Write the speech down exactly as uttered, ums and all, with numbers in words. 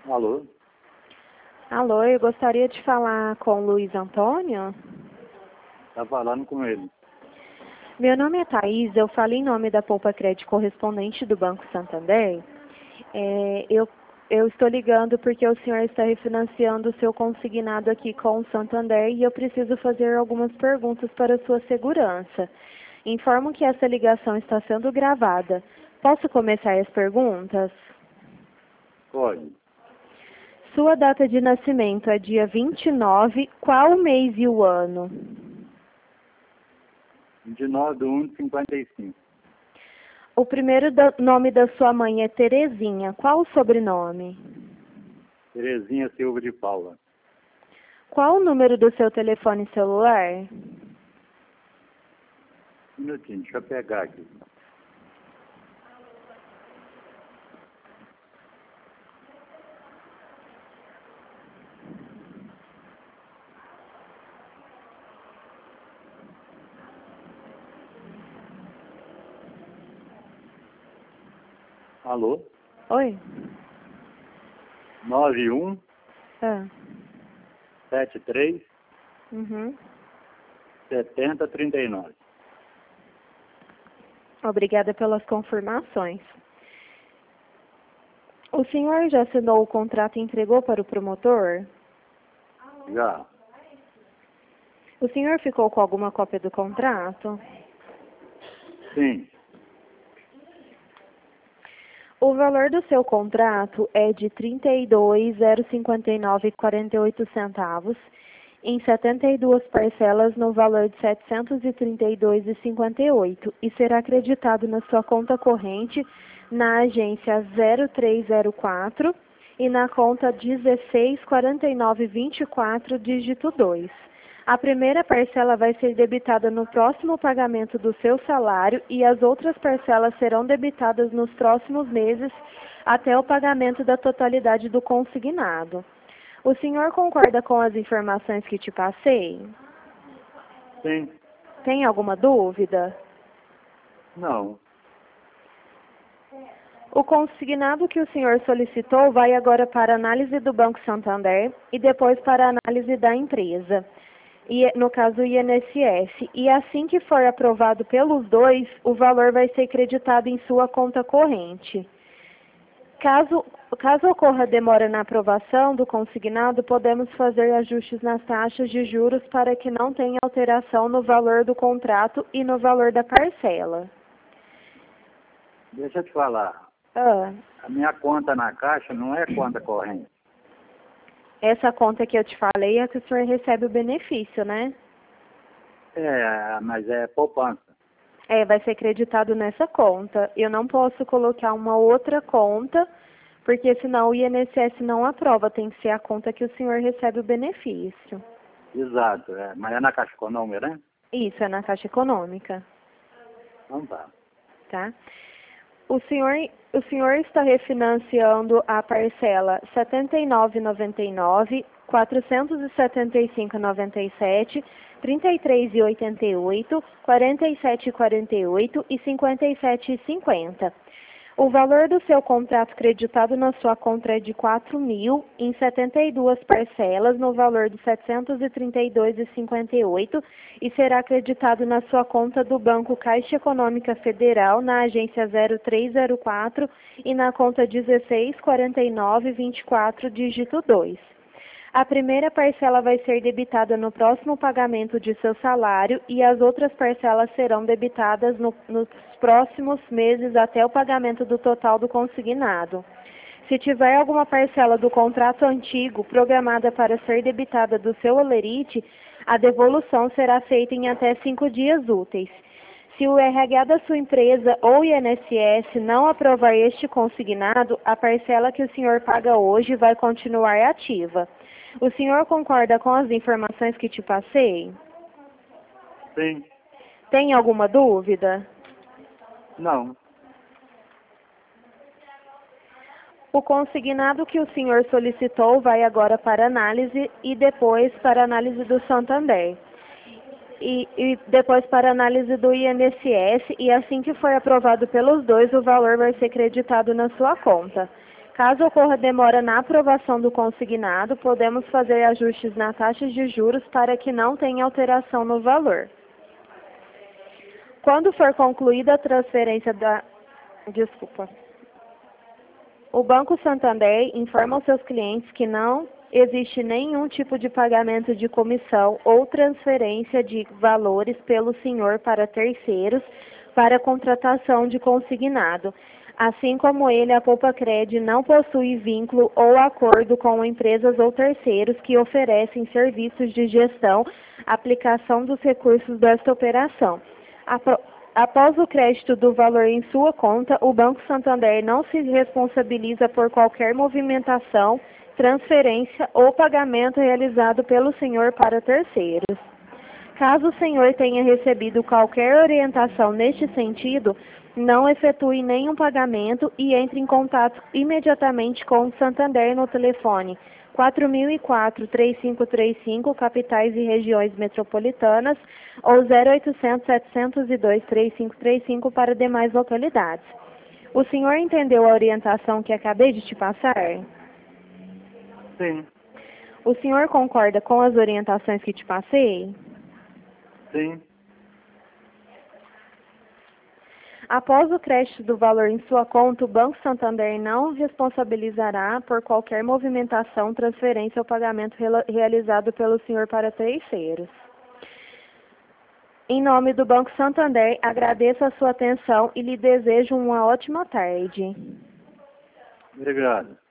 Alô? Alô, eu gostaria de falar com o Luiz Antônio. Tá falando com ele. Meu nome é Thaís, eu falo em nome da Poupa Crédito correspondente do Banco Santander. É, eu, eu estou ligando porque o senhor está refinanciando o seu consignado aqui com o Santander e eu preciso fazer algumas perguntas para a sua segurança. Informo que essa ligação está sendo gravada. Posso começar as perguntas? Pode. Sua data de nascimento é dia vinte e nove, qual o mês e o ano? vinte e nove de um de cinquenta e cinco. O primeiro da- nome da sua mãe é Terezinha. Qual o sobrenome? Terezinha Silva de Paula. Qual o número do seu telefone celular? Um minutinho, deixa eu pegar aqui. Alô? Oi? nove um Ah. sete três Uhum. sete zero três nove. Obrigada pelas confirmações. O senhor já assinou o contrato e entregou para o promotor? Já. O senhor ficou com alguma cópia do contrato? Sim. O valor do seu contrato é de trinta e dois mil e cinquenta e nove reais e quarenta e oito centavos, em setenta e duas parcelas no valor de setecentos e trinta e dois reais e cinquenta e oito e será acreditado na sua conta corrente na agência zero três zero quatro e na conta dezesseis quarenta e nove vinte e quatro, dígito dois. A primeira parcela vai ser debitada no próximo pagamento do seu salário e as outras parcelas serão debitadas nos próximos meses até o pagamento da totalidade do consignado. O senhor concorda com as informações que te passei? Sim. Tem alguma dúvida? Não. O consignado que o senhor solicitou vai agora para análise do Banco Santander e depois para análise da empresa, e no caso o I N S S. E assim que for aprovado pelos dois, o valor vai ser creditado em sua conta corrente. Caso, caso ocorra demora na aprovação do consignado, podemos fazer ajustes nas taxas de juros para que não tenha alteração no valor do contrato e no valor da parcela. Deixa eu te falar. Ah, A minha conta na Caixa não é conta corrente. essa conta que eu te falei é que o senhor recebe o benefício, né? É, mas é poupança. É, vai ser creditado nessa conta. Eu não posso colocar uma outra conta, porque senão o I N S S não aprova. Tem que ser a conta que o senhor recebe o benefício. Exato, é. Mas é na Caixa Econômica, né? Isso, é na Caixa Econômica, Então tá. tá? O senhor, o senhor está refinanciando a parcela setenta e nove reais e noventa e nove centavos, quatrocentos e setenta e cinco reais e noventa e sete centavos, trinta e três reais e oitenta e oito centavos, quarenta e sete reais e quarenta e oito centavos e cinquenta e sete reais e cinquenta centavos. O valor do seu contrato creditado na sua conta é de quatro mil em setenta e duas parcelas no valor de setecentos e trinta e dois reais e cinquenta e oito centavos e será acreditado na sua conta do Banco Caixa Econômica Federal na agência zero três zero quatro e na conta dezesseis quarenta e nove vinte e quatro, dígito dois. A primeira parcela vai ser debitada no próximo pagamento de seu salário e as outras parcelas serão debitadas no, nos próximos meses até o pagamento do total do consignado. Se tiver alguma parcela do contrato antigo programada para ser debitada do seu holerite, a devolução será feita em até cinco dias úteis. Se o R H da sua empresa ou I N S S não aprovar este consignado, a parcela que o senhor paga hoje vai continuar ativa. O senhor concorda com as informações que te passei? Sim. Tem alguma dúvida? Não. O consignado que o senhor solicitou vai agora para análise e depois para análise do Santander. E, e depois para análise do I N S S e assim que for aprovado pelos dois, o valor vai ser creditado na sua conta. Caso ocorra demora na aprovação do consignado, podemos fazer ajustes na taxa de juros para que não tenha alteração no valor. Quando for concluída a transferência da... Desculpa. O Banco Santander informa aos seus clientes que não existe nenhum tipo de pagamento de comissão ou transferência de valores pelo senhor para terceiros para contratação de consignado. Assim como ele, a Poupa-Cred não possui vínculo ou acordo com empresas ou terceiros que oferecem serviços de gestão, aplicação dos recursos desta operação. Apro Após o crédito do valor em sua conta, o Banco Santander não se responsabiliza por qualquer movimentação, transferência ou pagamento realizado pelo senhor para terceiros. Caso o senhor tenha recebido qualquer orientação neste sentido, não efetue nenhum pagamento e entre em contato imediatamente com o Santander no telefone quatro mil e quatro, três cinco três cinco, capitais e regiões metropolitanas, ou zero oitocentos, setecentos e dois, três cinco três cinco para demais localidades. O senhor entendeu a orientação que acabei de te passar? Sim. O senhor concorda com as orientações que te passei? Sim. Após o crédito do valor em sua conta, o Banco Santander não responsabilizará por qualquer movimentação, transferência ou pagamento realizado pelo senhor para terceiros. Em nome do Banco Santander, agradeço a sua atenção e lhe desejo uma ótima tarde. Obrigado.